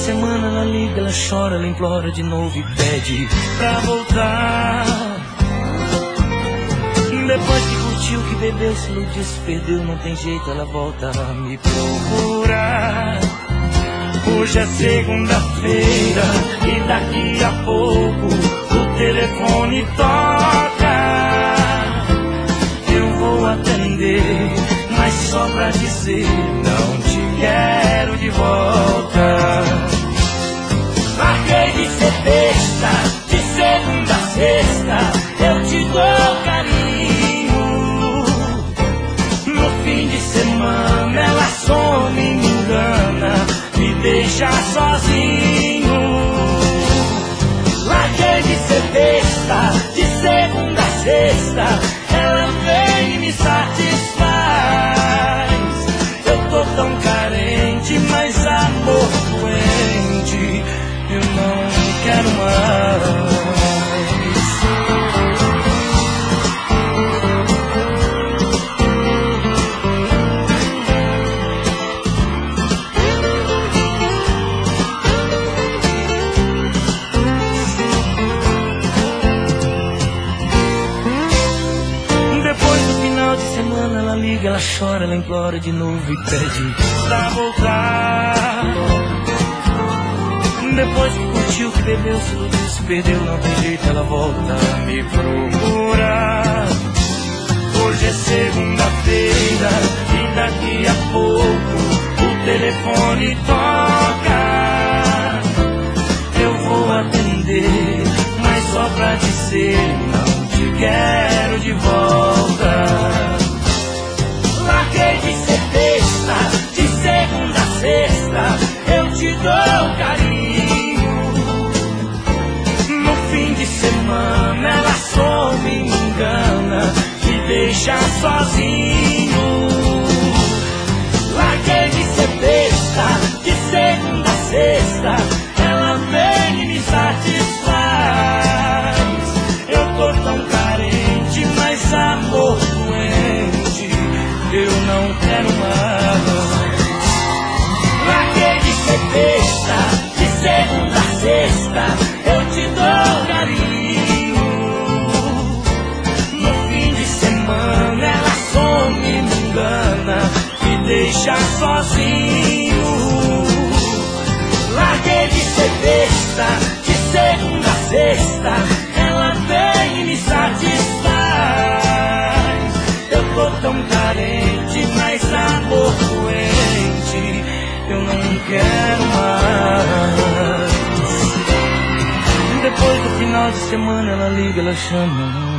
semana ela liga, ela chora, ela implora de novo e pede pra voltar. Depois que curtiu, que bebeu, se iludiu, se perdeu, não tem jeito, ela volta a me procurar. Hoje é segunda-feira e daqui a pouco o telefone toca. Eu vou atender, mas só pra dizer não te quero de volta. Marquei de ser besta, de segunda a sexta, eu te dou carinho. No fim de semana ela some e me engana, me deixa sozinho. Larguei de ser besta, de segunda a sexta, ela vem e me satisfaz. Eu tô tão carente, mas amor doente, eu não quero mais. Ela liga, ela chora, ela implora de novo e pede pra voltar. Depois que curtiu, que bebeu, se iludiu, se perdeu, não tem jeito, ela volta a me procurar. Hoje é segunda-feira e daqui a pouco o telefone toca. Eu vou atender, mas só pra dizer não te quero de volta. Larguei de ser besta, de segunda a sexta, eu te dou carinho. No fim de semana ela some e me engana, me deixa sozinho. Larguei de ser besta, de segunda a sexta, ela vem e me satisfaz. Eu tô tão carente, mas amor doente, eu não quero mais. Larguei de ser besta, de segunda a sexta, eu te dou carinho. No fim de semana ela some, me engana, me deixa sozinho. Larguei de ser besta, de segunda a sexta, ela vem e me satisfaz. Eu tô tão carente, mas amor doente, eu não quero mais. Depois do final de semana ela liga, ela chama,